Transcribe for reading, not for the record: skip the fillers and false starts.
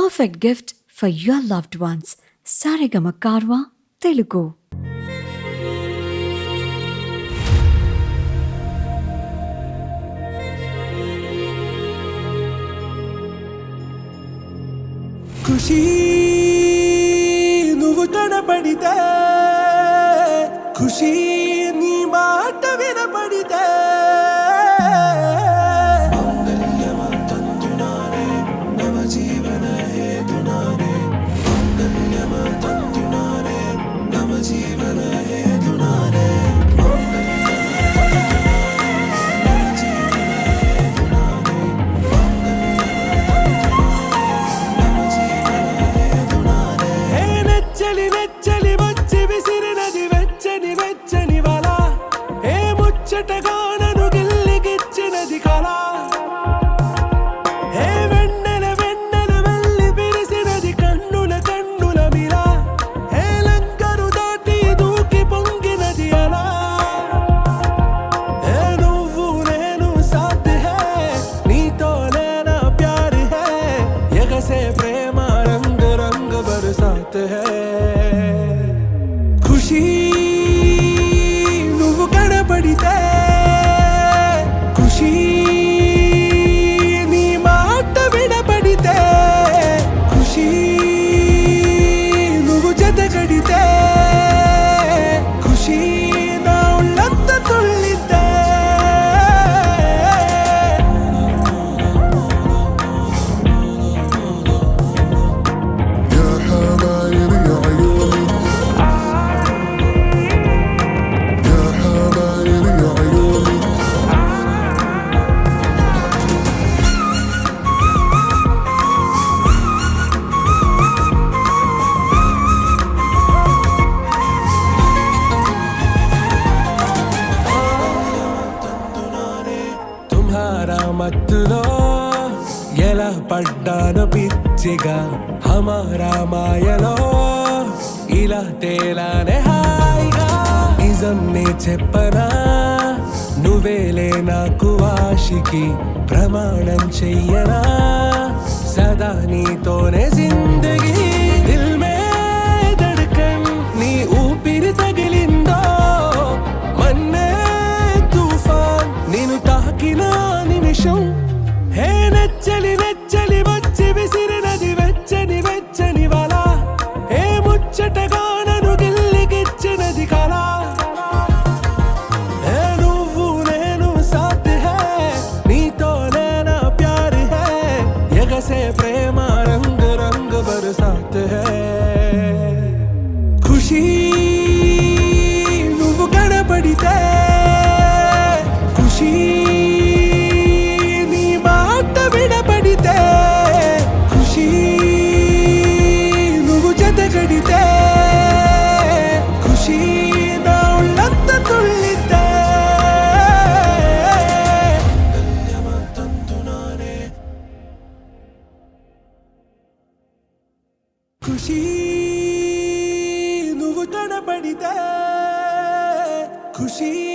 perfect gift for your loved ones. Saregama Karwa Telugu. ఖుషీ నువ్వు కనపడితే, ఖుషీ నీ మాట వినపడితే, చెట్టగానను గిల్లిగిచ్చినది కళ, ఏ వెన్నెల వెన్నెల వెళ్ళి విరిసినది కన్నుల కన్నుల మిల, ఏ లంకరు దాటి దూకి పొంగినది అలా, ఏ నువ్వు నేను సాథ్ హై, నీతో లేనా ప్యార్ హై, ఎగసే ప్రేమ రంగ్ రంగ్ బరసాత్ హై. ఖుషీ నువ్వు కనపడితే, ఖుషీ నీ మాట వినపడితే, ఖుషీ నువ్వు జతగడితే, ఖుషీ నా ఉళ్ళంత తుళ్ళితే. మత్తులో ఎలా పడ్డాను పిచ్చిగా, హమారా మాయలో ఇలా తేలానే హాయిగా. నిజం నే చెప్పనా, నువ్వేలే నాకు ఆశికి, ప్రమాణం చెయ్యనా సదా నీతోనే జిందగీ. దిల్ మే ధడ్కన్ నీ ఊపిరి తగిలిందో, మన్నే తుఫాన్ నిన్ను తాకిన నిమిషం, హే నెచ్చలి నెచ్చలి వచ్చి విసిరినది వెచ్చని వెచ్చని వల, ఏ ముచ్చటగానను గిల్లిగిచ్చినది కళ, ఏ నువ్వు నేను సాథ్ హై, నీతో లేనా ప్యార్ హై, ఎగసే ప్రేమ రంగ్ రంగ్ బరసాత్ హై. ఖుషీ నువ్వు కనపడితే, ఖుషీ నీ మాట వినపడితే, ఖుషీ నువ్వు జతగడితే, ఖుషీ నా ఉళ్ళంత తుళ్ళితే. ఖుషీ నువ్వు కనపడితే, ఖుషీ